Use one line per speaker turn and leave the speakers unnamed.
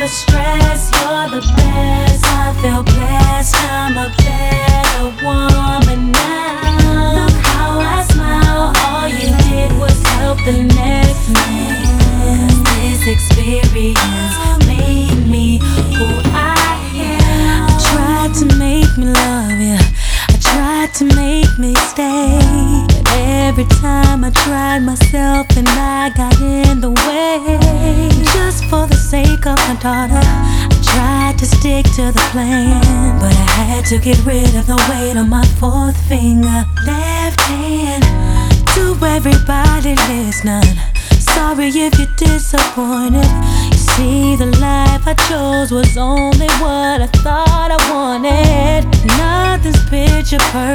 stress, you're the best. I feel blessed, I'm a better woman now. Look how I smile, all you did was help the next man. 'Cause this experience made me who I am. I tried to make me love you, I tried to make me stay, but every time I tried myself and I got in the way. Just for the sake of my daughter, I tried to stick to the plan, but I had to get rid of the weight on my fourth finger. Left hand, to everybody listening, sorry if you're disappointed. You see, the life I chose was only what I thought I wanted. Nothing's picture perfect.